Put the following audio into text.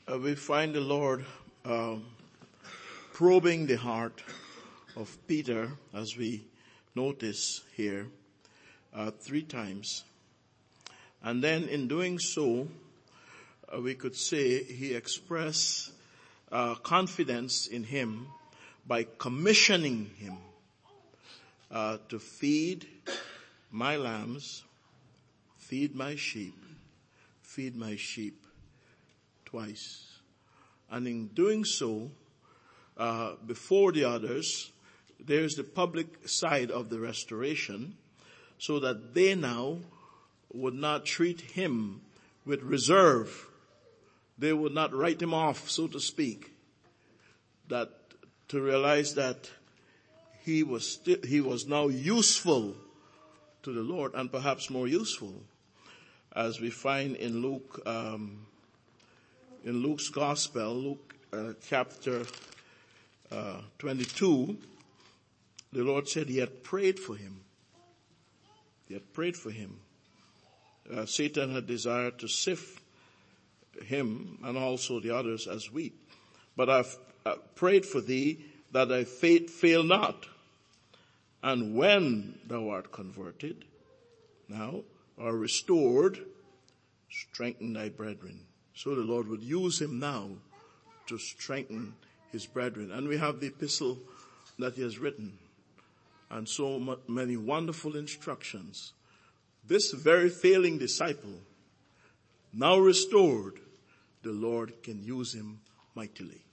We find the Lord probing the heart of Peter, as we notice here, 3 times. And then in doing so, we could say he expressed confidence in him by commissioning him to feed my lambs, feed my sheep twice. And in doing so, before the others, there's the public side of the restoration, so that they now would not treat him with reserve. They would not write him off, so to speak. That to realize that he was now useful to the Lord, and perhaps more useful, as we find in Luke's Gospel, Luke chapter 22. The Lord said he had prayed for him. He had prayed for him. Satan had desired to sift him and also the others as wheat. But I've prayed for thee that thy faith fail not. And when thou art converted, now, or restored, strengthen thy brethren. So the Lord would use him now to strengthen his brethren. And we have the epistle that he has written. And so many wonderful instructions. This very failing disciple, now restored, the Lord can use him mightily.